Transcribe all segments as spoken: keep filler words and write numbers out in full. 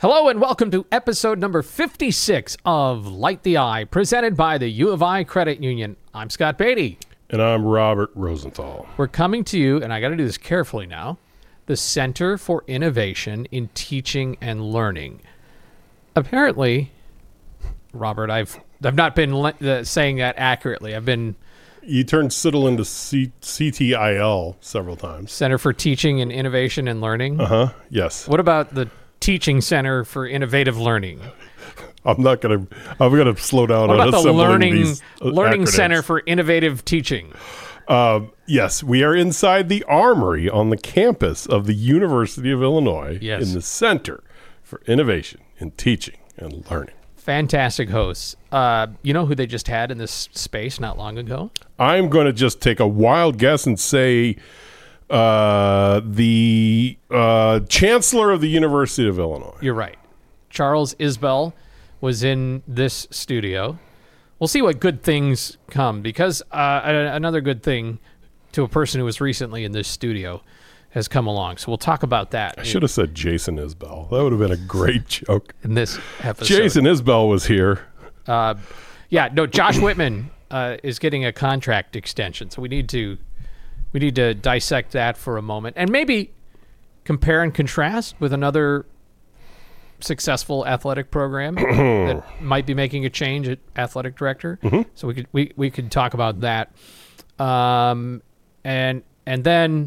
Hello and welcome to episode number fifty-six of Light the Eye, presented by the U of I Credit Union. I'm Scott Beatty. And I'm Robert Rosenthal. We're coming to you, and I got to do this carefully now, the Center for Innovation in Teaching and Learning. Apparently, Robert, I've I've not been le- uh, saying that accurately. I've been... You turned C I T L into C- CTIL several times. Center for Teaching and Innovation and Learning? Uh-huh, yes. What about the Teaching Center for Innovative Learning? I'm not going to... I'm going to slow down what on about the assembling Learning, these Learning acronyms. Center for Innovative Teaching? Um, yes, we are inside the Armory on the campus of the University of Illinois Yes. in the Center for Innovation in Teaching and Learning. Fantastic hosts. Uh, you know who they just had in this space not long ago? I'm going to just take a wild guess and say uh, the uh, Chancellor of the University of Illinois. You're right. Charles Isbell was in this studio. We'll see what good things come, because uh, a- another good thing to a person who was recently in this studio has come along. So we'll talk about that. I should have said Jason Isbell. That would have been a great joke. In this episode. Jason Isbell was here. Uh, yeah, no, Josh Whitman uh, is getting a contract extension, so we need to we need to dissect that for a moment, and maybe compare and contrast with another successful athletic program that might be making a change at athletic director. Mm-hmm. So we could we, we could talk about that, um, and and then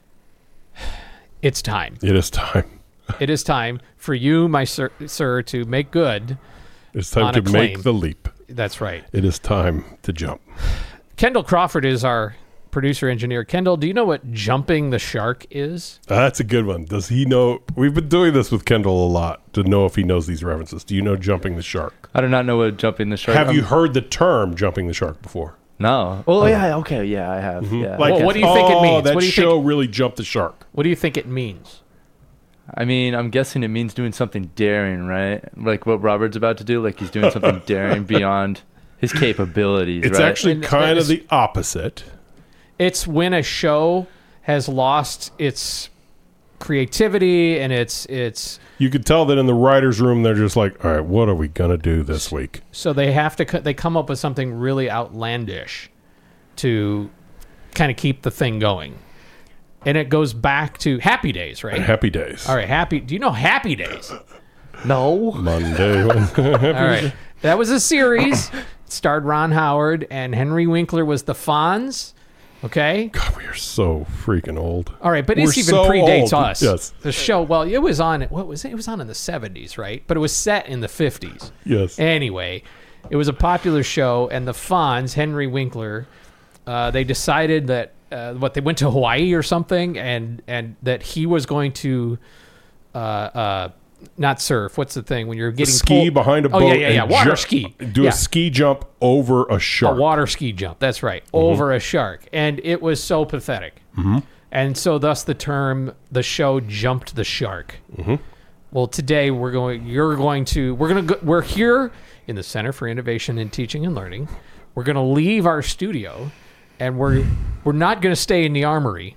it's time. It is time. It is time for you, my sir, sir to make good. It's time on to a claim. make the leap. That's right. It is time to jump. Kendall Crawford is our producer engineer. Kendall, do you know what jumping the shark is? Uh, that's a good one. Does he know? We've been doing this with Kendall a lot to know if he knows these references. Do you know jumping the shark? I do not know what jumping the shark. Have you I'm- heard the term jumping the shark before? No. Oh, yeah. Okay. Yeah, I have. Mm-hmm. Yeah. Like, Well, what do you think it oh, means? that What do you show think- really jumped the shark. What do you think it means? I mean, I'm guessing it means doing something daring, right? Like what Robert's about to do. Like he's doing something daring beyond his capabilities. It's right? actually And kind of it's- the opposite. It's when a show has lost its creativity and its its You could tell that in the writer's room, they're just like, all right, what are we going to do this week? so they have to co- they come up with something really outlandish to kind of keep the thing going. And it goes back to Happy Days, right? Happy Days. All right, Happy. Do you know Happy Days? No. Monday. All right. That was a series. It starred Ron Howard, and Henry Winkler was the Fonz. Okay? God, we are so freaking old. All right, but We're this even so predates old. us. Yes. The show, well, it was on, what was it? It was on in the seventies, right? But it was set in the fifties. Yes. Anyway, it was a popular show, and the Fonz, Henry Winkler, uh, they decided that, uh, what, they went to Hawaii or something, and, and that he was going to, uh, uh, not surf. What's the thing when you're getting ski pulled- behind a Oh, boat. yeah, yeah, yeah. and Water ju- ski. Do Yeah. a ski jump over a A shark. water ski jump. That's right. Mm-hmm. Over a shark. And it was so pathetic. Mm-hmm. And so thus the term, the show jumped the shark. Mm-hmm. Well, today we're going, you're going to, we're going to go, we're here in the Center for Innovation in Teaching and Learning. We're going to leave our studio, and we're, we're not going to stay in the Armory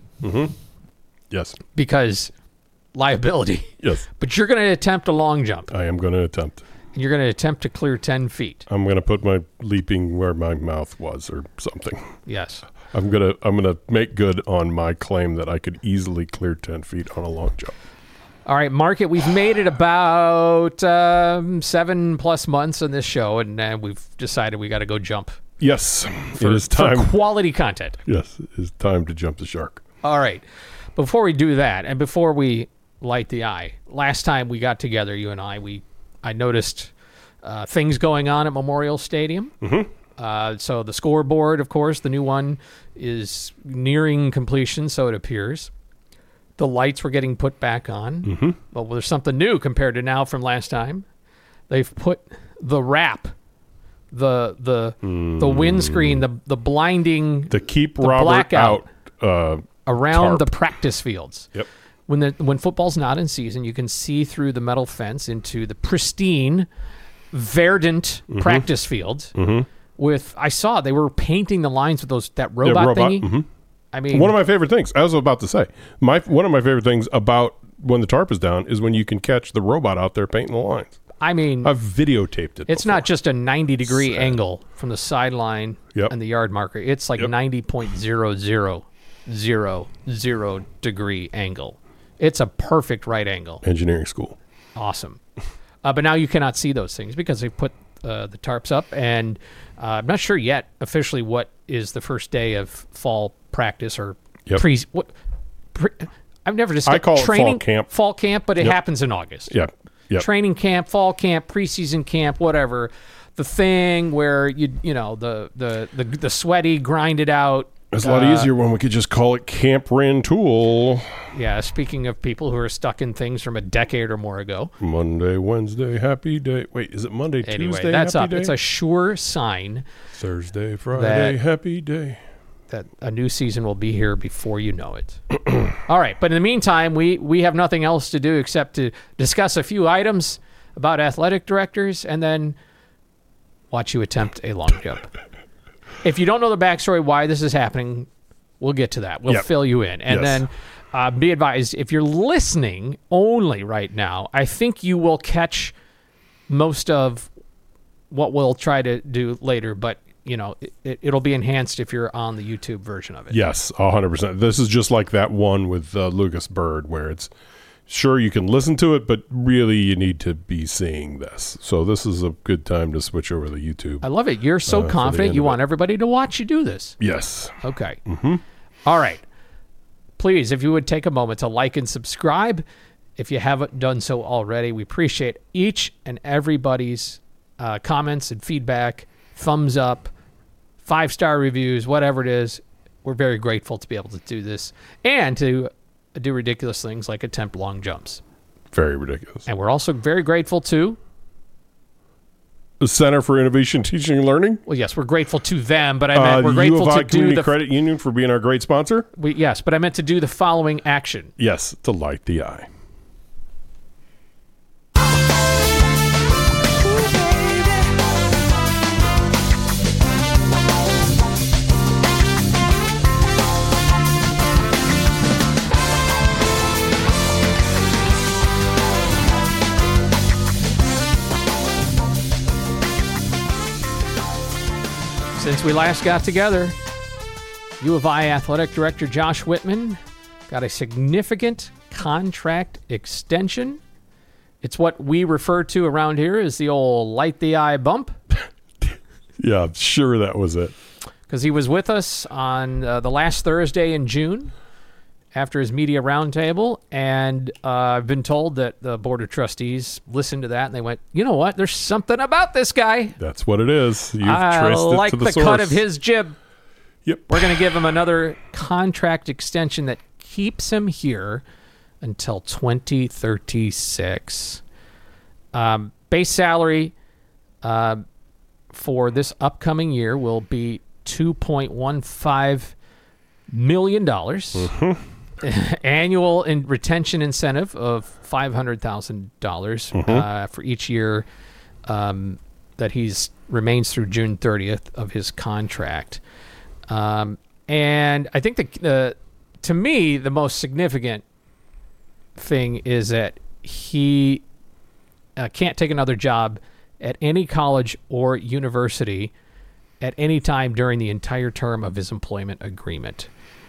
Yes. because liability. Yes. But you're going to attempt a long jump. I am going to attempt. And you're going to attempt to clear ten feet. I'm going to put my leaping where my mouth was or something. Yes. I'm going to I'm going to make good on my claim that I could easily clear ten feet on a long jump. All right, Market, we've made it about um, seven plus months on this show, and uh, we've decided we got to go jump Yes. for, it is time. for quality content. Yes, it is time to jump the shark. All right. Before we do that, and before we light the eye, last time we got together, you and I, we I noticed uh, things going on at Memorial Stadium. Mm-hmm. Uh, so the scoreboard, of course, the new one is nearing completion, so it appears. The lights were getting put back on. Mm-hmm. Well, there's something new compared to now from last time. They've put the wrap, the the mm. the windscreen, the the blinding, To keep the Robert blackout out uh, around tarp. the practice fields. Yep. When the when football's not in season, you can see through the metal fence into the pristine, verdant mm-hmm. practice fields. Mm-hmm. With I saw they were painting the lines with those that robot, Yeah, robot, thingy. mm-hmm. I mean, One of my favorite things, I was about to say, my one of my favorite things about when the tarp is down is when you can catch the robot out there painting the lines. I mean, I've videotaped it. It's before. not just a ninety degree Sad. angle from the sideline Yep. and the yard marker. It's like Yep. ninety point zero zero zero zero degree angle. It's a perfect right angle. engineering school. Awesome. Uh, but now you cannot see those things because they put uh, the tarps up, and uh, I'm not sure yet officially what is the first day of fall practice or Yep. pre. What, pre I've never discussed I call it fall training camp. Fall camp, but it Yep. happens in August. Yeah. Yep. Training camp, fall camp, preseason camp, whatever. The thing where you you know the the the, the sweaty, grind it out. It's a lot uh, easier when we could just call it Camp Rantoul. Yeah. Speaking of people who are stuck in things from a decade or more ago. Monday, Wednesday, happy day. Wait, is it Monday, Anyway, Tuesday, that's happy up. day? It's a sure sign Thursday, Friday, happy day. that a new season will be here before you know it. All right, but in the meantime, we we have nothing else to do except to discuss a few items about athletic directors and then watch you attempt a long jump. If you don't know the backstory why this is happening, we'll get to that. We'll Yep. fill you in. And Yes. then uh, be advised, if you're listening only right now, I think you will catch most of what we'll try to do later, but you know, it, it, it'll be enhanced if you're on the YouTube version of it. Yes, one hundred percent. This is just like that one with uh, Lucas Bird where it's, sure, you can listen to it, but really you need to be seeing this. So this is a good time to switch over to YouTube. I love it. You're so Uh, for the confident end you of want it. everybody to watch you do this. Yes. Okay. Mm-hmm. All right. Please, if you would take a moment to like and subscribe, if you haven't done so already, we appreciate each and everybody's uh, comments and feedback, thumbs up, five-star reviews, whatever it is. We're very grateful to be able to do this and to do ridiculous things like attempt long jumps. Very ridiculous. And we're also very grateful to, The Center for Innovation, Teaching, and Learning. well, yes, we're grateful to them, but I meant Uh, we're the grateful U of I to do Community the, Credit Union for being our great sponsor. we, yes, but I meant to do the following action. Yes, to light the eye. Since we last got together, U of I Athletic Director Josh Whitman got a significant contract extension. It's what we refer to around here as the old light the eye bump, Yeah, I'm sure that was it. because he was with us on uh, the last Thursday in June after his media roundtable, and uh, I've been told that the Board of Trustees listened to that and they went, you know what, there's something about this guy. That's what it is. You've I traced it like to the, the source. cut of his jib. Yep. We're going to give him another contract extension that keeps him here until twenty thirty-six. Um, base salary uh, for this upcoming year will be two point one five million dollars. Mm-hmm. Annual in retention incentive of five hundred thousand dollars Mm-hmm. uh, for each year um, that he's remains through June thirtieth of his contract. Um, and I think the, the to me the most significant thing is that he uh, can't take another job at any college or university at any time during the entire term of his employment agreement.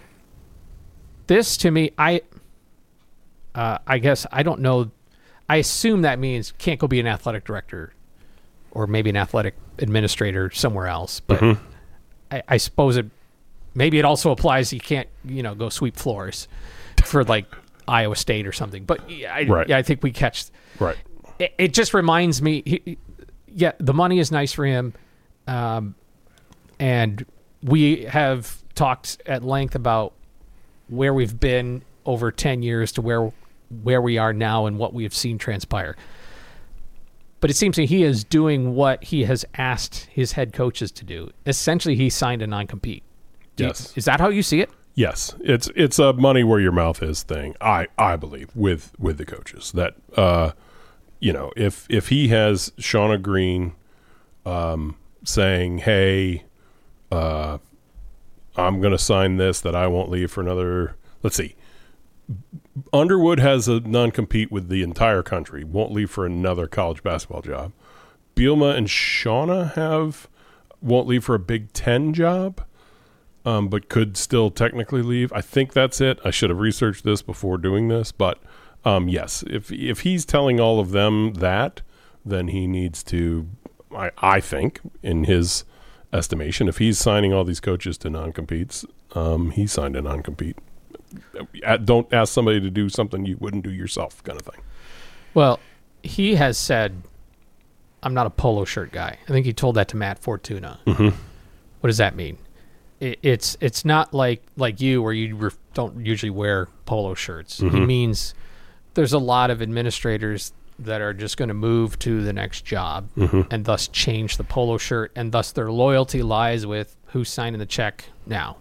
This to me, I uh, I guess I don't know. I assume that means can't go be an athletic director or maybe an athletic administrator somewhere else. But Mm-hmm. I, I suppose it maybe it also applies he can't, you know, go sweep floors for like Iowa State or something. But yeah, I, Right. yeah, I think we catch. Right. It, it just reminds me. He, he- yeah, the money is nice for him, um, and we have talked at length about where we've been over ten years to where where we are now and what we have seen transpire. But it seems that he is doing what he has asked his head coaches to do. Essentially, he signed a non-compete. Do you- Yes. is that how you see it? Yes, it's it's a money where your mouth is thing. I, I believe with with the coaches that uh, you know if if he has Shauna Green um, saying, "Hey, uh, I'm going to sign this that I won't leave for another." Let's see, Underwood has a non-compete with the entire country. Won't leave for another college basketball job. Bielema and Shauna have won't leave for a Big Ten job, um, but could still technically leave. I think that's it. I should have researched this before doing this, but um, yes, if if he's telling all of them that, then he needs to. I I think in his estimation, if he's signing all these coaches to non-competes, um, he signed a non-compete. Don't ask somebody to do something you wouldn't do yourself, kind of thing. Well, he has said, I'm not a polo shirt guy. I think he told that to Matt Fortuna. Mm-hmm. What does that mean? It, it's it's not like, like you where you ref, don't usually wear polo shirts. Mm-hmm. He means there's a lot of administrators that are just going to move to the next job mm-hmm. and thus change the polo shirt, and thus their loyalty lies with who's signing the check now.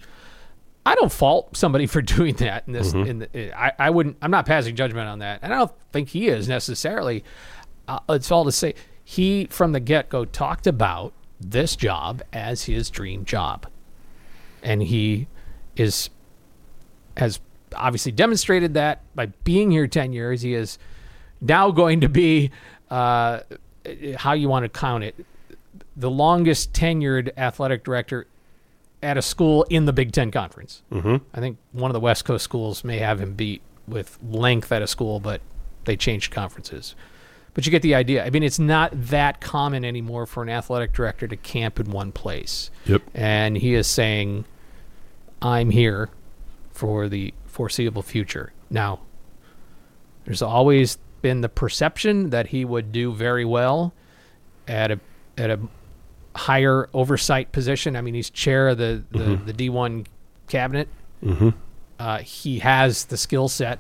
I don't fault somebody for doing that. In this, Mm-hmm. in the, I, I wouldn't. I'm not passing judgment on that, and I don't think he is necessarily. Uh, it's all to say he, from the get-go, talked about this job as his dream job, and he is has obviously demonstrated that by being here ten years. He is now going to be uh, how you want to count it, the longest tenured athletic director at a school in the Big Ten Conference. Mm-hmm. I think one of the West Coast schools may have him beat with length at a school, but they changed conferences. But you get the idea. I mean, it's not that common anymore for an athletic director to camp in one place. Yep. And he is saying, I'm here for the foreseeable future. Now, there's always been the perception that he would do very well at a at a higher oversight position. I mean, he's chair of the, the, mm-hmm. the D one cabinet. Mm-hmm. Uh, he has the skill set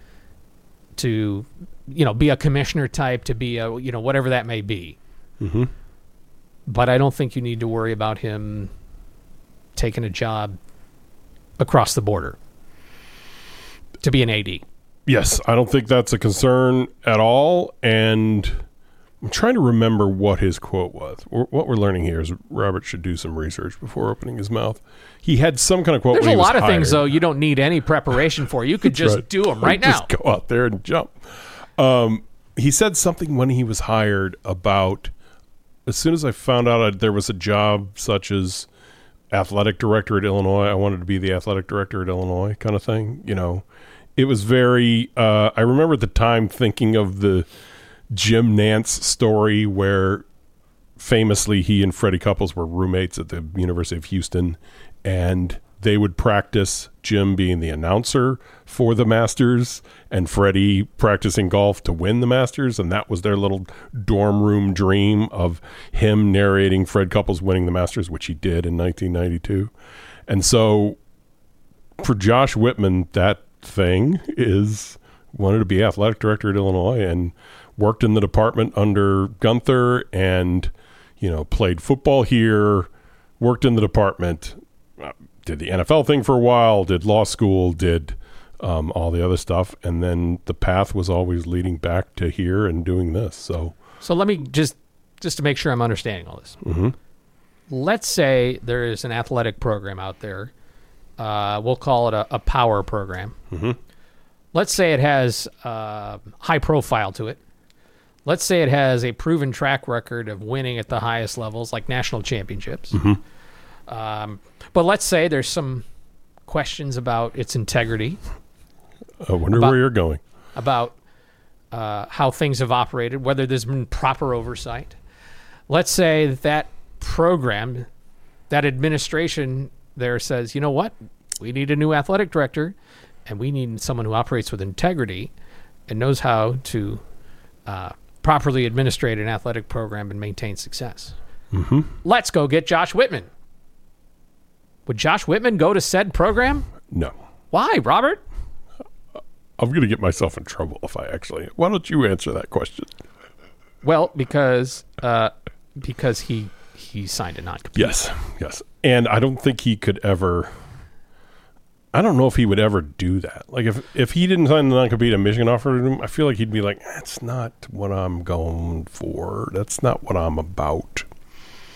to, you know, be a commissioner type, to be a, you know, whatever that may be. Mm-hmm. But I don't think you need to worry about him taking a job across the border to be an A D. Yes, I don't think that's a concern at all. And I'm trying to remember what his quote was. What we're learning here is Robert should do some research before opening his mouth. He had some kind of quote. There's when a he was lot of hired. things, though, you don't need any preparation for. You could just right. do them right just now. Go out there and jump. Um, he said something when he was hired about, as soon as I found out I, there was a job such as athletic director at Illinois, I wanted to be the athletic director at Illinois kind of thing. You know, it was very, uh, I remember at the time thinking of the Jim Nantz story where famously he and Freddie Couples were roommates at the University of Houston, and they would practice, Jim being the announcer for the Masters and Freddie practicing golf to win the Masters, and that was their little dorm room dream of him narrating Fred Couples winning the Masters, which he did in nineteen ninety-two. And so for Josh Whitman, that thing is wanted to be athletic director at Illinois and worked in the department under Gunther and, you know, played football here, worked in the department, uh, did the N F L thing for a while, did law school, did um, all the other stuff. And then the path was always leading back to here and doing this. So, So let me just, just to make sure I'm understanding all this. mm-hmm. Let's say there is an athletic program out there. Uh, we'll call it a, a power program. Mm-hmm. Let's say it has uh, high profile to it. Let's say it has a proven track record of winning at the highest levels, like national championships. Mm-hmm. Um, but let's say there's some questions about its integrity, I wonder About- where you're going. about uh, how things have operated, whether there's been proper oversight. Let's say that, that program, that administration there says, you know what, we need a new athletic director, and we need someone who operates with integrity and knows how to uh, properly administrate an athletic program and maintain success. Mm-hmm. Let's go get Josh Whitman. Would Josh Whitman go to said program? No. Why, Robert? I'm going to get myself in trouble if I actually... Why don't you answer that question? Well, because uh, because he he signed a non-compete. Yes, yes. And I don't think he could ever... I don't know if he would ever do that. Like, if, if he didn't sign the non-compete and Michigan offered him, I feel like he'd be like, that's not what I'm going for. That's not what I'm about.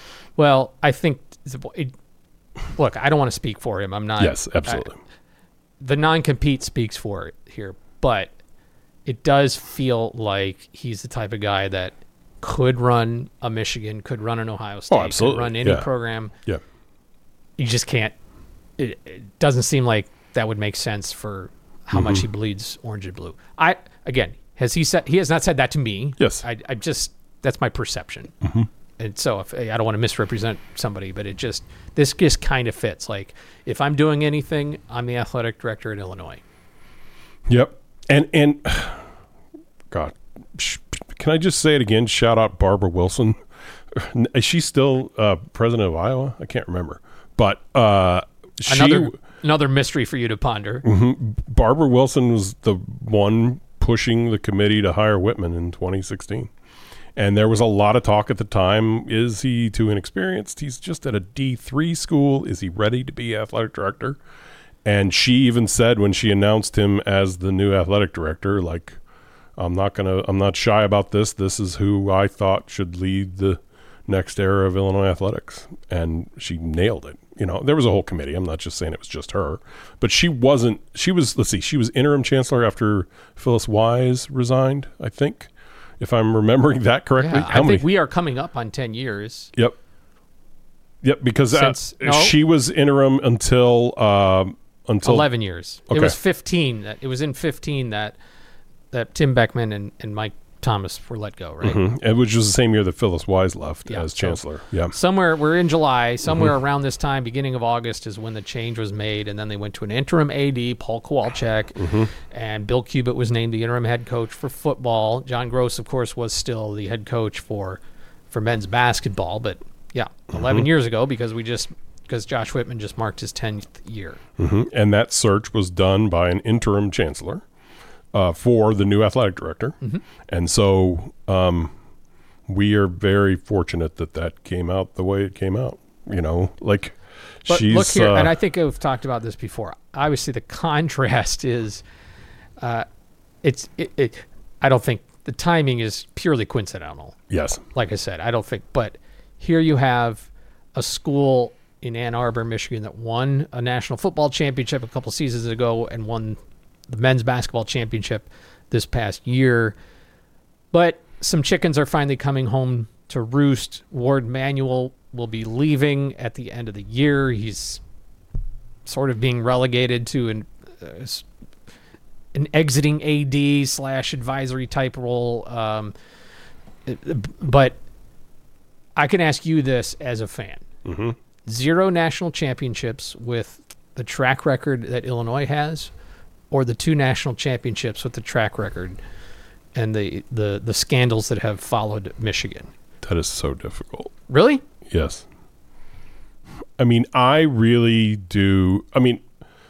Well, I think... It, look, I don't want to speak for him. I'm not... Yes, absolutely. the non-compete speaks for it here, but it does feel like he's the type of guy that could run a Michigan, could run an Ohio State, Oh, absolutely. could run any Yeah. program. Yeah. You just can't. It, it doesn't seem like that would make sense for how much he bleeds orange and blue. I again, has he said he has not said that to me? Yes. I, I just that's my perception. And so if I don't want to misrepresent somebody, but it just this just kind of fits. Like if I'm doing anything, I'm the athletic director in Illinois. Yep. And and God, sh- can I just say it again? Shout out Barbara Wilson. Is she still uh, president of Iowa? I can't remember. But uh, she, Another another mystery for you to ponder. Barbara Wilson was the one pushing the committee to hire Whitman in twenty sixteen. And there was a lot of talk at the time. Is he too inexperienced? He's just at a D three school. Is he ready to be athletic director? And she even said when she announced him as the new athletic director, like, I'm not going to, I'm not shy about this. This is who I thought should lead the next era of Illinois athletics. And she nailed it. You know, there was a whole committee. I'm not just saying it was just her, but she wasn't, she was, let's see, she was interim chancellor after Phyllis Wise resigned, I think, if I'm remembering that correctly. Yeah, I think we are coming up on ten years. Yep. Yep, because Since- uh, no. she was interim until um, until eleven years. Okay. It was fifteen. That it was in fifteen that that Tim Beckman and, and Mike Thomas were let go, right? Mhm. And which was the same year that Phyllis Wise left Yeah, as so- chancellor. Yeah. Somewhere we're in July, somewhere Mm-hmm. around this time, beginning of August, is when the change was made, and then they went to an interim A D, Paul Kowalczyk, Mm-hmm. and Bill Cubitt was named the interim head coach for football. John Gross, of course, was still the head coach for for men's basketball, but yeah, eleven Mm-hmm. years ago because we just because Josh Whitman just marked his tenth year. hmm And that search was done by an interim chancellor uh, for the new athletic director. Mm-hmm. And so um, we are very fortunate that that came out the way it came out. You know, like But she's look here, uh, and I think I've talked about this before. Obviously, the contrast is, uh, it's it, it. I don't think the timing is purely coincidental. yes. Like I said, I don't think. But here you have a school in Ann Arbor, Michigan, that won a national football championship a couple seasons ago and won the men's basketball championship this past year. But some chickens are finally coming home to roost. Ward Manuel will be leaving at the end of the year. He's sort of being relegated to an uh, s- an exiting A D slash advisory type role. Um, but I can ask you this as a fan. Mm-hmm. Zero national championships with the track record that Illinois has, or the two national championships with the track record and the, the, the scandals that have followed Michigan. That is so difficult. Really? Yes. I mean, I really do. I mean,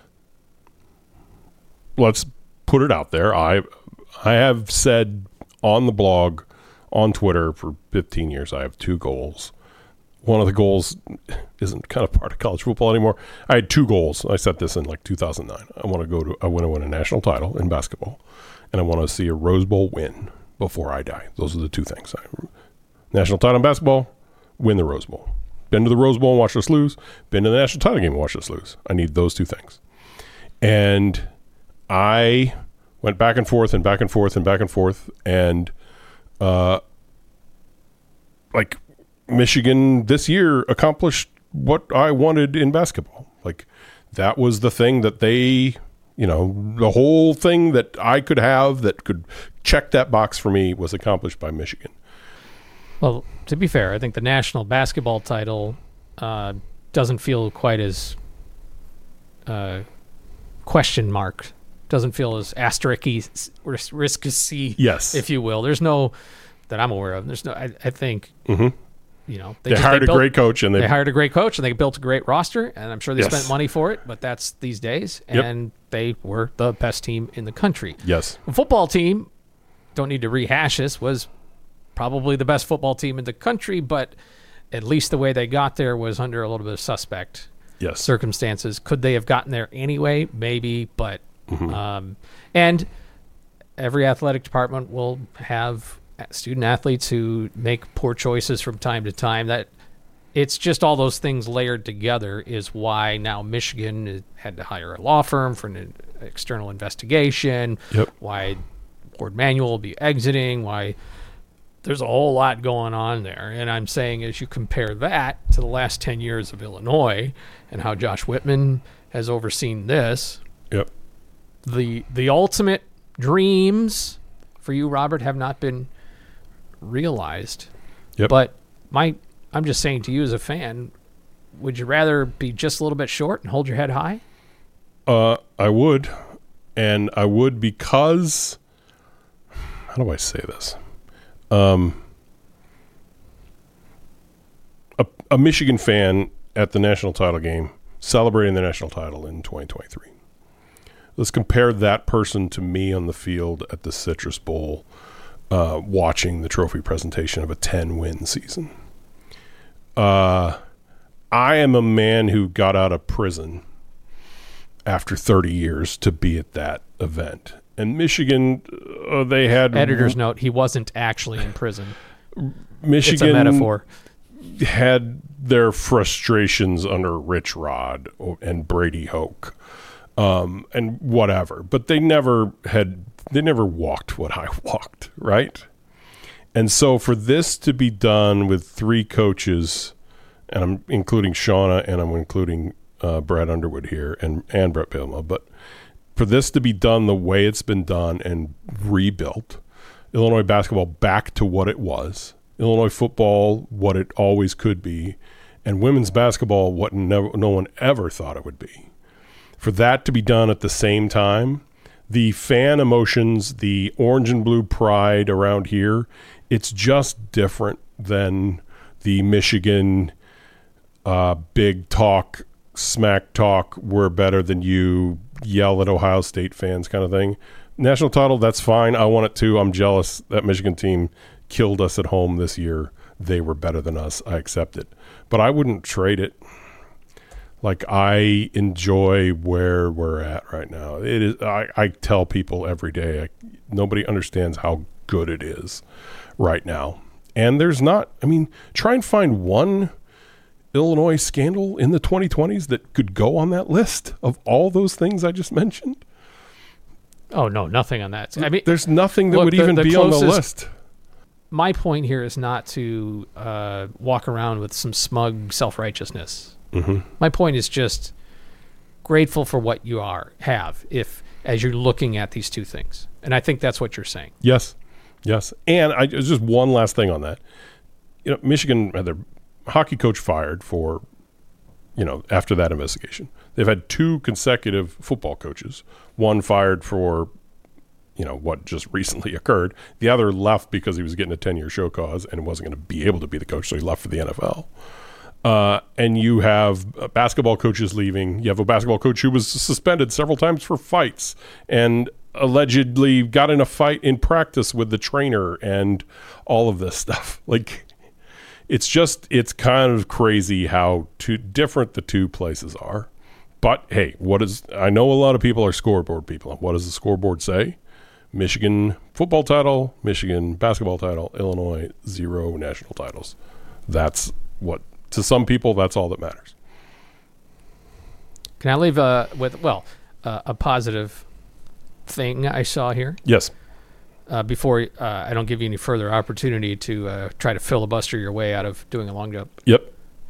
let's put it out there. I I have said on the blog, on Twitter for fifteen years, I have two goals. One of the goals isn't kind of part of college football anymore. I had two goals. I set this in like two thousand nine. I want to go to, I want to win a national title in basketball, and I want to see a Rose Bowl win before I die. Those are the two things. I, national title in basketball, win the Rose Bowl. Been to the Rose Bowl and watch us lose. Been to the national title game and watch us lose. I need those two things. And I went back and forth and back and forth and back and forth. And uh, like Michigan this year accomplished what I wanted in basketball. Like that was the thing that they, you know, the whole thing that I could have that could check that box for me was accomplished by Michigan. Well, to be fair, I think the national basketball title uh, doesn't feel quite as uh, question mark. Doesn't feel as asterisk-y, risk-y, Yes. if you will. There's no that I'm aware of. There's no. I, I think Mm-hmm. you know They, just- hired a built- great coach, and they, They hired a great coach and they built a great roster, and I'm sure they Yes. spent money for it. But that's these days, Yep. and they were the best team in the country. yes, The football team, don't need to rehash this, was probably the best football team in the country, but at least the way they got there was under a little bit of suspect yes, circumstances. Could they have gotten there anyway? Maybe, but Mm-hmm. um, and every athletic department will have student athletes who make poor choices from time to time. That it's just all those things layered together is why now Michigan had to hire a law firm for an external investigation. Yep. Why Ward Manuel will be exiting. Why there's a whole lot going on there. And I'm saying as you compare that to the last ten years of Illinois and how Josh Whitman has overseen this, Yep. the the ultimate dreams for you, Robert, have not been realized. Yep. But my I'm just saying to you as a fan, would you rather be just a little bit short and hold your head high? Uh, I would, and I would because how do I say this? Um, a, a Michigan fan at the national title game celebrating the national title in twenty twenty-three. Let's compare that person to me on the field at the Citrus Bowl, uh, watching the trophy presentation of a ten-win season. Uh, I am a man who got out of prison after thirty years to be at that event. And Michigan, uh, they had... Editor's note, he wasn't actually in prison. Michigan It's a metaphor. had their frustrations under Rich Rod and Brady Hoke, um, and whatever. But they never had... They never walked what I walked, right? And so for this to be done with three coaches, and I'm including Shauna and I'm including uh, Brad Underwood here and, and Brett Bielema, but for this to be done the way it's been done and rebuilt, Illinois basketball back to what it was, Illinois football what it always could be, and women's basketball what never, no one ever thought it would be. For that to be done at the same time, the fan emotions, the orange and blue pride around here, it's just different than the Michigan uh, big talk, smack talk, we're better than you, yell at Ohio State fans kind of thing. National title, that's fine. I want it too. I'm jealous. That Michigan team killed us at home this year. They were better than us. I accept it. But I wouldn't trade it. Like, I enjoy where we're at right now. It is. I, I tell people every day, I, nobody understands how good it is right now. And there's not, I mean, try and find one Illinois scandal in the twenty twenties that could go on that list of all those things I just mentioned. Oh, no, nothing on that. I mean, there's nothing that look, would the- even the be on the closest- list. my point here is not to uh, walk around with some smug self-righteousness. Mm-hmm. My point is just grateful for what you are have if as you're looking at these two things. And I think that's what you're saying. Yes, yes. And I just one last thing on that. You know, Michigan had their hockey coach fired for, you know, after that investigation. They've had two consecutive football coaches, one fired for, you know, what just recently occurred. The other left because he was getting a ten-year show cause and wasn't going to be able to be the coach, so he left for the N F L. Uh, and you have uh, basketball coaches leaving. You have a basketball coach who was suspended several times for fights and allegedly got in a fight in practice with the trainer and all of this stuff. Like, it's just, it's kind of crazy how two different the two places are. But hey, what is, I know a lot of people are scoreboard people. What does the scoreboard say? Michigan football title, Michigan basketball title, Illinois zero national titles. That's what, to some people, that's all that matters. Can I leave uh, with, well, uh, a positive thing I saw here? Yes. Uh, before uh, I don't give you any further opportunity to uh, try to filibuster your way out of doing a long jump. Yep.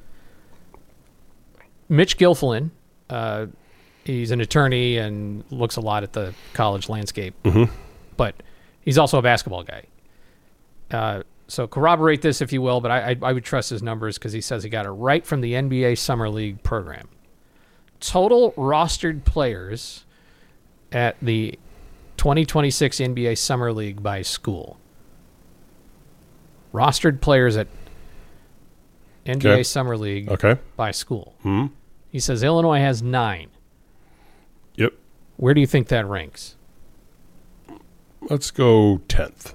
Mitch Gilfillan, uh, he's an attorney and looks a lot at the college landscape, Mm-hmm. but he's also a basketball guy. Uh, so corroborate this if you will, but I, I, I would trust his numbers because he says he got it right from the N B A Summer League program. Total rostered players at the twenty twenty-six N B A Summer League by school. Rostered players at N B A Okay. Summer League Okay. by school. Hmm. He says Illinois has nine. Yep. Where do you think that ranks? Let's go tenth.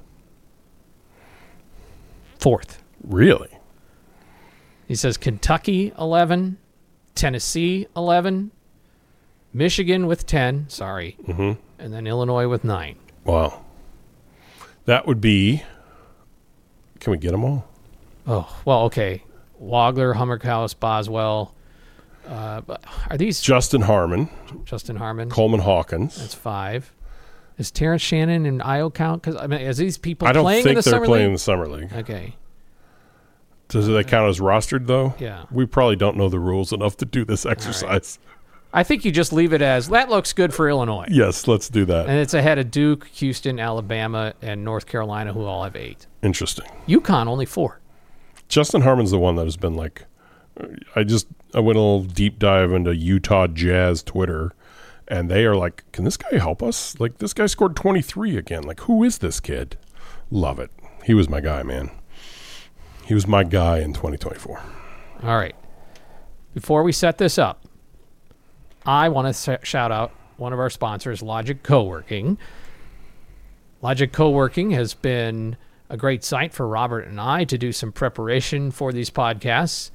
Fourth. Really? He says Kentucky eleven, Tennessee eleven, Michigan with ten, sorry, Mm-hmm. and then Illinois with nine. Wow. That would be, can we get them all? Oh, well, okay. Wagler, Hummerkaus, Boswell. Uh, but are these Justin Harmon, Justin Harmon? Coleman Hawkins. That's five. Is Terrence Shannon and Io count? Because I mean, is these people I don't playing think in the they're summer playing league? in the summer league. Okay. Does they count as rostered though? Yeah. We probably don't know the rules enough to do this exercise. I think you just leave it as that looks good for Illinois. Yes, let's do that. And it's ahead of Duke, Houston, Alabama, and North Carolina, who all have eight. Interesting. UConn only four. Justin Harmon's the one that has been like, I just I went a little deep dive into Utah Jazz Twitter, and they are like, can this guy help us? Like, this guy scored twenty-three again. Like, who is this kid? Love it. He was my guy, man. He was my guy in twenty twenty-four. All right. Before we set this up, I want to sh- shout out one of our sponsors, Logic Co-working. Logic Co-working has been a great site for Robert and I to do some preparation for these podcasts.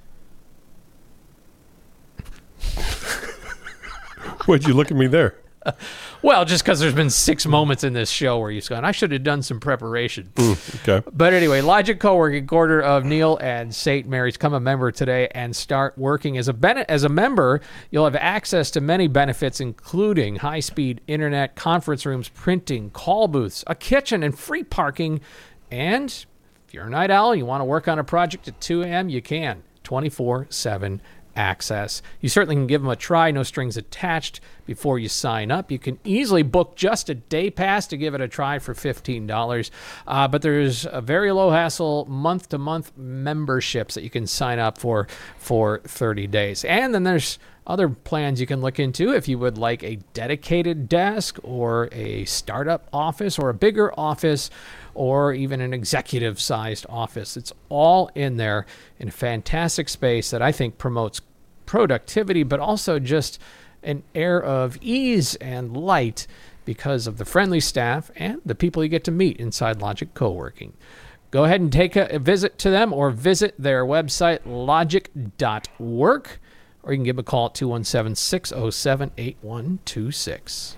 Why'd you look at me there? Well, just because there's been six moments in this show where you've gone, I should have done some preparation. Mm, okay. But anyway, Logic Co-working, quarter of Neil and Saint Mary's. Become a member today and start working. As a ben- as a member, you'll have access to many benefits, including high-speed internet, conference rooms, printing, call booths, a kitchen, and free parking. And if you're a night owl and you want to work on a project at two a.m., you can. twenty-four seven access. You certainly can give them a try, no strings attached, before you sign up. You can easily book just a day pass to give it a try for fifteen dollars. Uh, but there's a very low hassle month-to-month memberships that you can sign up for for thirty days. And then there's other plans you can look into if you would like a dedicated desk or a startup office or a bigger office or even an executive-sized office. It's all in there in a fantastic space that I think promotes productivity, but also just an air of ease and light because of the friendly staff and the people you get to meet inside Logic Co-working. Go ahead and take a, a visit to them or visit their website, logic dot work, or you can give them a call at two one seven, six oh seven, eight one two six.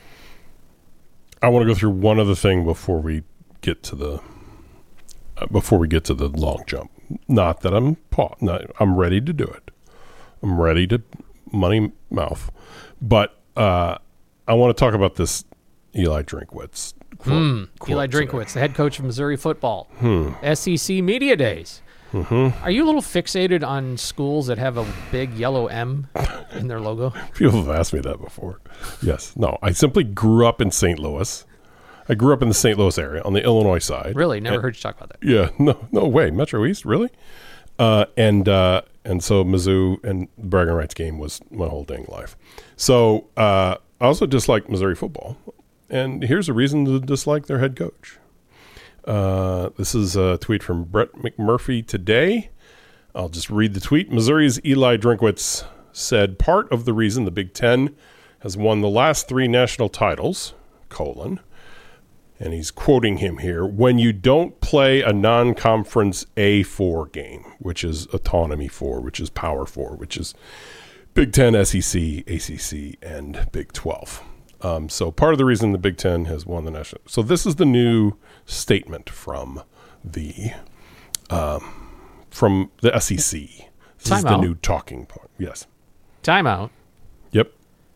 I want to go through one other thing before we get to the uh, before we get to the long jump. Not that I'm pa- not, I'm ready to do it. I'm ready to money mouth, but uh, I want to talk about this Eli Drinkwitz. Quote, Mm, quote Eli today. Drinkwitz, the head coach of Missouri football. Hmm. S E C Media Days. Mm-hmm. Are you a little fixated on schools that have a big yellow M in their logo? People have asked me that before. Yes. No, I simply grew up in Saint Louis. I grew up in the Saint Louis area on the Illinois side. Really? Never And- heard you talk about that. Yeah, no, no way. Metro East, really? Uh, and uh, and so Mizzou and the bragging rights game was my whole dang life. So uh, I also dislike Missouri football, and here's a reason to dislike their head coach. Uh, this is a tweet from Brett McMurphy today. I'll just read the tweet. Missouri's Eli Drinkwitz said part of the reason the Big Ten has won the last three national titles, colon, and he's quoting him here, when you don't play a non-conference A four game, which is autonomy four, which is power four, which is Big Ten, S E C, A C C, and Big twelve. Um, so part of the reason the Big Ten has won the national. So this is the new statement from the um, from the S E C. This Time is the out. new talking point. Yes. Timeout. Yep.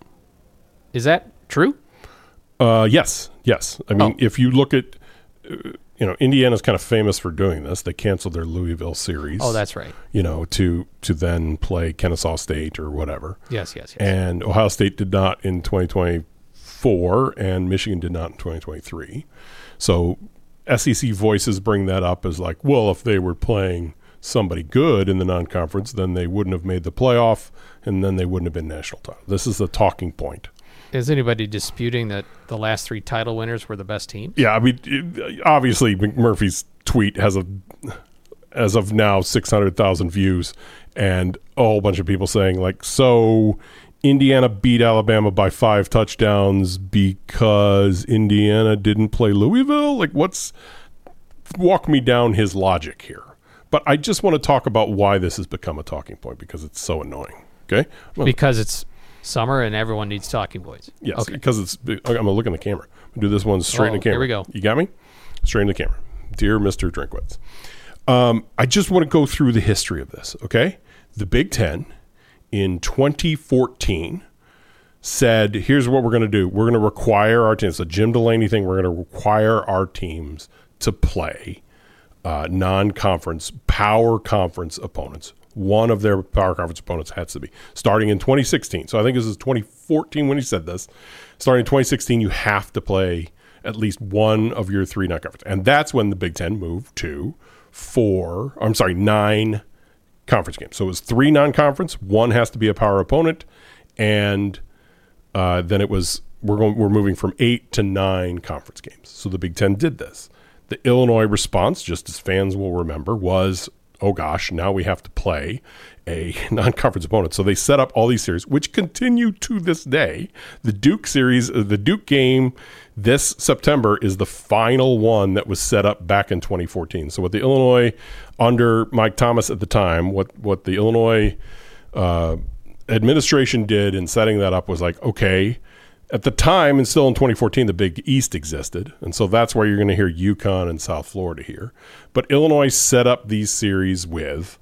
Is that true? Uh, yes, yes. I mean, Oh. if you look at, uh, you know, Indiana's kind of famous for doing this. They canceled their Louisville series. Oh, that's right. you know, to to then play Kennesaw State or whatever. Yes, yes, yes. And Ohio State did not in twenty twenty-four, and Michigan did not in twenty twenty-three. So S E C voices bring that up as like, well, if they were playing somebody good in the non-conference, then they wouldn't have made the playoff, and then they wouldn't have been national title. This is the talking point. Is anybody disputing that the last three title winners were the best teams? Yeah, I mean, it- obviously McMurphy's tweet has a, as of now, six hundred thousand views, and a whole bunch of people saying like, so Indiana beat Alabama by five touchdowns because Indiana didn't play Louisville? Like, what's, walk me down his logic here. But I just want to talk about why this has become a talking point, because it's so annoying. Okay? Well, Because it's summer and everyone needs talking points. yes, Okay. because it's, I'm going to look in the camera. I'm gonna do this one straight in Oh, the camera. here we go. You got me? Straight in the camera. Dear Mister Drinkwitz. Um, I just want to go through the history of this, okay? The Big Ten in twenty fourteen said, here's what we're going to do. We're going to require our teams, the Jim Delaney thing, we're going to require our teams to play uh, non-conference, power conference opponents. One of their power conference opponents has to be. Starting in twenty sixteen. So I think this is twenty fourteen when he said this. Starting in twenty sixteen, you have to play at least one of your three non-conference. And that's when the Big Ten moved to four, I'm sorry, nine conference games. So it was three non-conference, one has to be a power opponent, and uh, then it was we're going we're moving from eight to nine conference games. So the Big Ten did this. The Illinois response, just as fans will remember, was, oh gosh, now we have to play a non-conference opponent. So they set up all these series, which continue to this day. The Duke series, the Duke game this September is the final one that was set up back in twenty fourteen. So what the Illinois, under Mike Thomas at the time, what, what the Illinois uh, administration did in setting that up was like, okay, at the time, and still in twenty fourteen, the Big East existed. And so that's where you're going to hear UConn and South Florida here. But Illinois set up these series with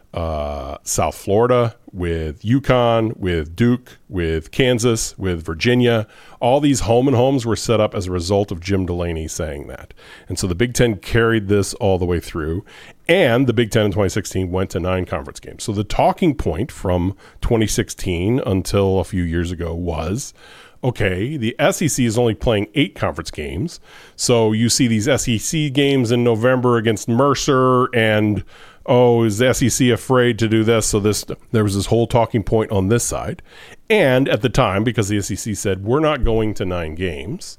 uh, South Florida, with UConn, with Duke, with Kansas, with Virginia. All these home and homes were set up as a result of Jim Delaney saying that. And so the Big Ten carried this all the way through. And the Big Ten in twenty sixteen went to nine conference games. So the talking point from twenty sixteen until a few years ago was, okay, the S E C is only playing eight conference games. So you see these S E C games in November against Mercer, and, oh, is the S E C afraid to do this? So this there was this whole talking point on this side. And at the time, because the S E C said, we're not going to nine games,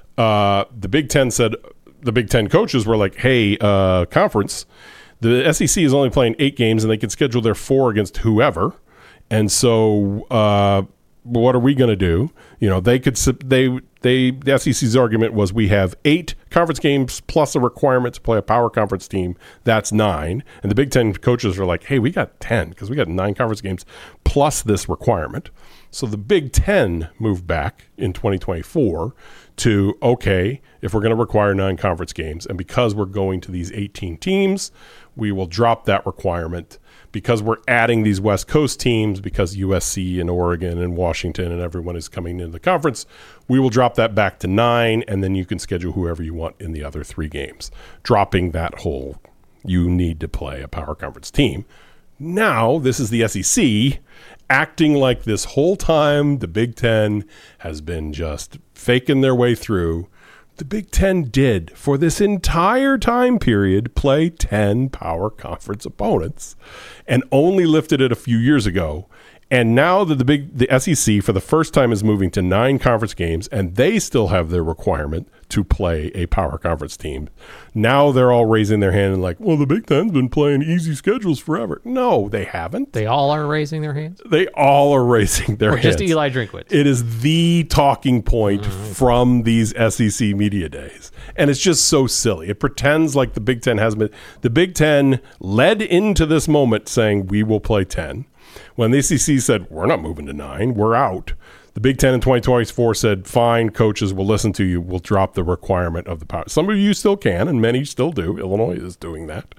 uh, the Big Ten said, the Big Ten coaches were like, hey, uh, conference, the S E C is only playing eight games, and they can schedule their four against whoever. And so uh, what are we going to do? You know, they could, they, they, the S E C's argument was we have eight conference games plus a requirement to play a power conference team. That's nine. And the Big Ten coaches are like, hey, we got ten because we got nine conference games plus this requirement. So the Big Ten moved back in twenty twenty-four to, okay, if we're going to require nine conference games, and because we're going to these eighteen teams, we will drop that requirement. Because we're adding these West Coast teams, because U S C and Oregon and Washington and everyone is coming into the conference, we will drop that back to nine, and then you can schedule whoever you want in the other three games, dropping that whole you need to play a power conference team. Now, this is the S E C acting like this whole time the Big Ten has been just faking their way through. The Big Ten did, for this entire time period, play ten power conference opponents and only lifted it a few years ago. And now that the big the S E C, for the first time, is moving to nine conference games, and they still have their requirement to play a power conference team. Now they're all raising their hand and like, well, the Big Ten's been playing easy schedules forever. No, they haven't. They all are raising their hands? They all are raising their or hands. Just Eli Drinkwitz? It is the talking point mm-hmm. from these S E C media days. And it's just so silly. It pretends like the Big Ten hasn't been. The Big Ten led into this moment saying, we will play ten. When the S E C said, we're not moving to nine, we're out. The Big Ten in twenty twenty-four said, fine, coaches, we'll listen to you. We'll drop the requirement of the power. Some of you still can, and many still do. Illinois is doing that.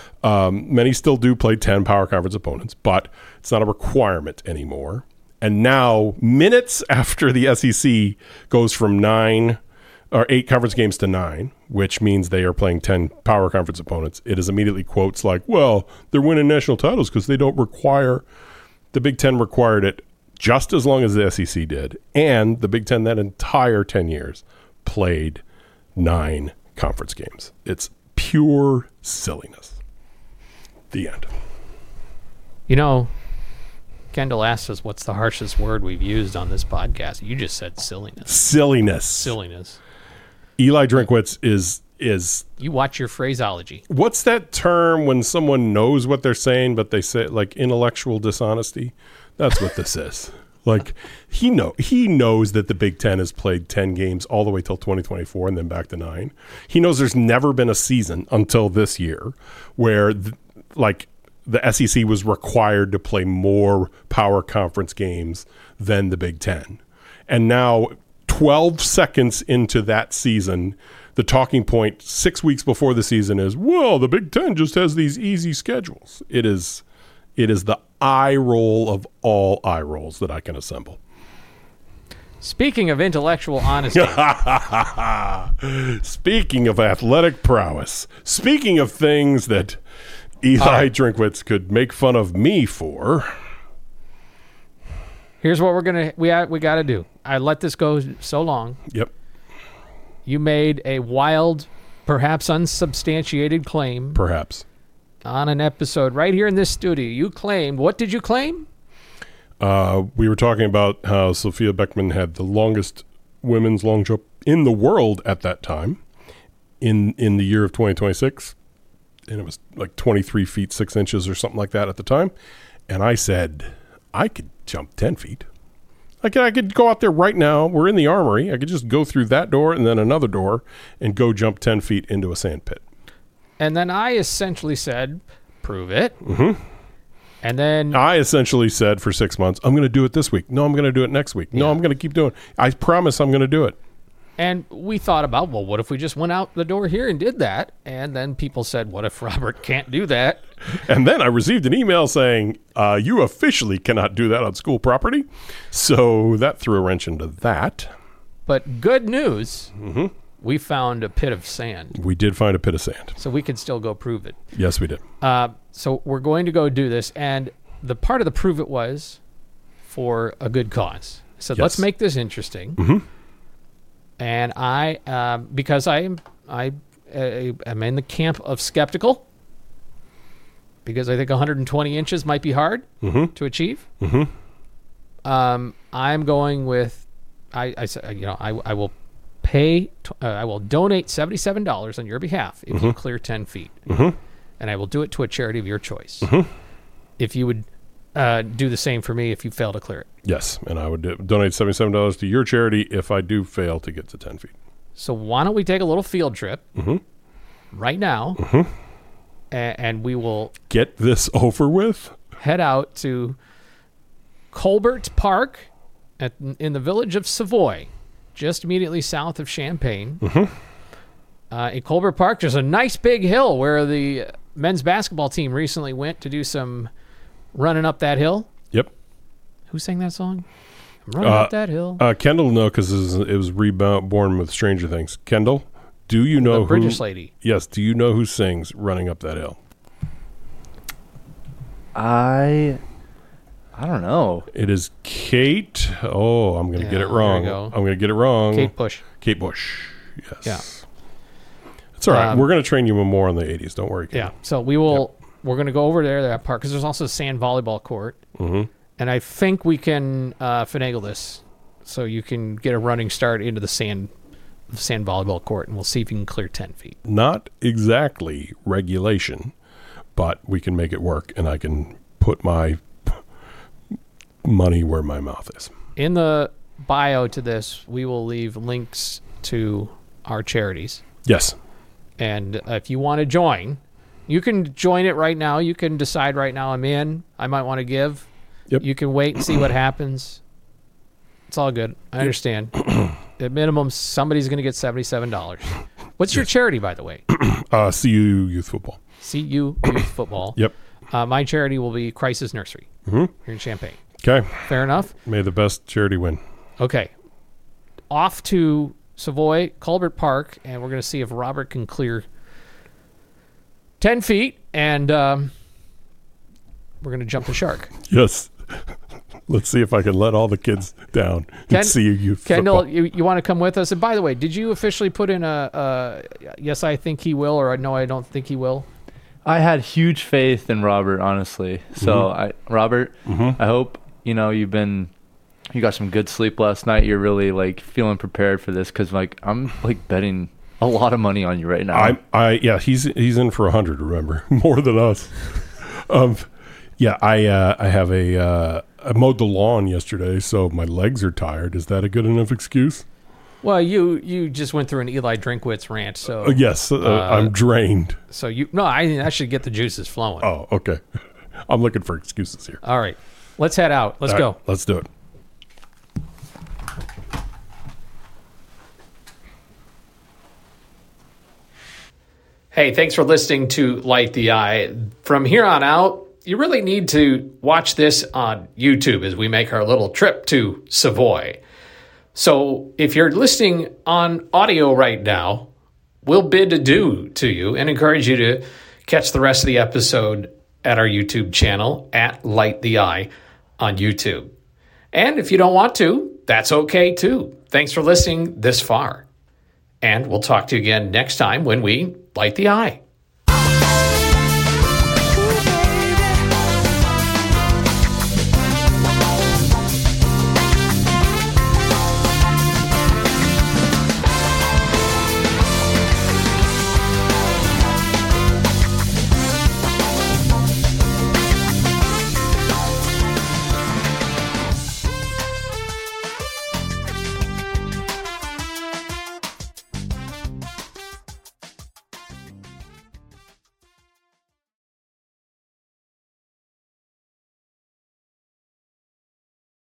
Um, many still do play ten power conference opponents, but it's not a requirement anymore. And now, minutes after the S E C goes from nine or eight conference games to nine, which means they are playing ten power conference opponents, it is immediately quotes like, well, they're winning national titles because they don't require. The Big Ten required it just as long as the S E C did. And the Big Ten that entire ten years played nine conference games. It's pure silliness. The end. You know, Kendall asked us what's the harshest word we've used on this podcast. You just said silliness. Silliness. Silliness. Eli Drinkwitz is is you watch your phraseology. What's that term when someone knows what they're saying but they say like intellectual dishonesty? That's what this is. Like he know he knows that the Big Ten has played ten games all the way till twenty twenty-four and then back to nine. He knows there's never been a season until this year where th- like the S E C was required to play more power conference games than the Big Ten. And now twelve seconds into that season, the talking point six weeks before the season is, well, the Big Ten just has these easy schedules. It is, it is the eye roll of all eye rolls that I can assemble. Speaking of intellectual honesty. Speaking of athletic prowess. Speaking of things that Eli right. Drinkwitz could make fun of me for. Here's what we're gonna we we got to do. I let this go so long. Yep. You made a wild, perhaps unsubstantiated claim. Perhaps. On an episode right here in this studio. You claimed, what did you claim? Uh, we were talking about how Sophia Beckman had the longest women's long jump in the world at that time, in in the year of twenty twenty-six, and it was like twenty-three feet six inches or something like that at the time. And I said, I could jump ten feet. I could I could go out there right now. We're in the Armory. I could just go through that door and then another door and go jump ten feet into a sand pit. And then I essentially said, prove it. Mm-hmm. And then I essentially said for six months, I'm going to do it this week. No, I'm going to do it next week. No, Yeah. I'm going to keep doing it. I promise I'm going to do it. And we thought about, well, what if we just went out the door here and did that? And then people said, what if Robert can't do that? And then I received an email saying, uh, you officially cannot do that on school property. So that threw a wrench into that. But good news, Mm-hmm. we found a pit of sand. We did find a pit of sand. So we can still go prove it. Yes, we did. Uh, so we're going to go do this. And the part of the prove it was for a good cause. I said, Yes. let's make this interesting. Mm-hmm. And I, um, because I am, I uh, am in the camp of skeptical, because I think one hundred twenty inches might be hard Mm-hmm. to achieve. Mm-hmm. Um, I'm going with, I, I said, you know, I, I will pay, t- uh, I will donate seventy-seven dollars on your behalf if you clear ten feet, Mm-hmm. and I will do it to a charity of your choice. Mm-hmm. If you would uh, do the same for me if you fail to clear it. Yes, and I would do, donate seventy-seven dollars to your charity if I do fail to get to ten feet. So why don't we take a little field trip Mm-hmm. right now, Mm-hmm. a- and we will Get this over with. head out to Colbert Park at, in the village of Savoy, just immediately south of Champaign. Mm-hmm. Uh, in Colbert Park, there's a nice big hill where the men's basketball team recently went to do some running up that hill. Yep. Who sang that song? I'm running Uh, up that hill. Uh, Kendall, no, because it was, it was reborn with Stranger Things. Kendall, do you know the British who? lady. Yes. Do you know who sings "Running Up That Hill"? I I don't know. It is Kate. Oh, I'm going to Yeah, get it there wrong. you go. I'm going to get it wrong. Kate Bush. Kate Bush. Yes. Yeah. It's all right. Um, We're going to train you more on the eighties. Don't worry. Yeah. So we will. We're going to go over there to that park because there's also a sand volleyball court, Mm-hmm. and I think we can uh, finagle this so you can get a running start into the sand sand volleyball court, and we'll see if you can clear ten feet. Not exactly regulation, but we can make it work, and I can put my money where my mouth is. In the bio to this, we will leave links to our charities. Yes. And uh, if you want to join, you can join it right now. You can decide right now, I'm in. I might want to give. Yep. You can wait and see what happens. It's all good. I understand. At minimum, somebody's going to get seventy-seven dollars. What's your charity, by the way? Uh, C U Youth Football. C U Youth Football. Yep. Uh, my charity will be Crisis Nursery Mm-hmm. here in Champaign. Okay. Fair enough? May the best charity win. Okay. Off to Savoy, Colbert Park, and we're going to see if Robert can clear ten feet, and um, we're going to jump the shark. Yes. Let's see if I can let all the kids down Ken- and see you youth Kendall, football. you, you want to come with us? And by the way, did you officially put in a, a yes, I think he will, or no, I don't think he will? I had huge faith in Robert, honestly. So I, Robert, Mm-hmm. I hope you know you've been, you got some good sleep last night. You're really like feeling prepared for this because like I'm like betting a lot of money on you right now. I, I, yeah, he's he's in for a hundred. Remember, more than us. um, yeah, I, uh, I have a, uh, I mowed the lawn yesterday, so my legs are tired. Is that a good enough excuse? Well, you you just went through an Eli Drinkwitz rant, so Uh, yes, uh, Uh, I'm drained. so you no, I think that should get the juices flowing. Oh, okay. I'm looking for excuses here. All right, let's head out. Let's All go. right, let's do it. Hey, thanks for listening to Light the Eye. From here on out, you really need to watch this on YouTube as we make our little trip to Savoy. So if you're listening on audio right now, we'll bid adieu to you and encourage you to catch the rest of the episode at our YouTube channel at Light the Eye on YouTube. And if you don't want to, that's okay too. Thanks for listening this far. And we'll talk to you again next time when we light the eye.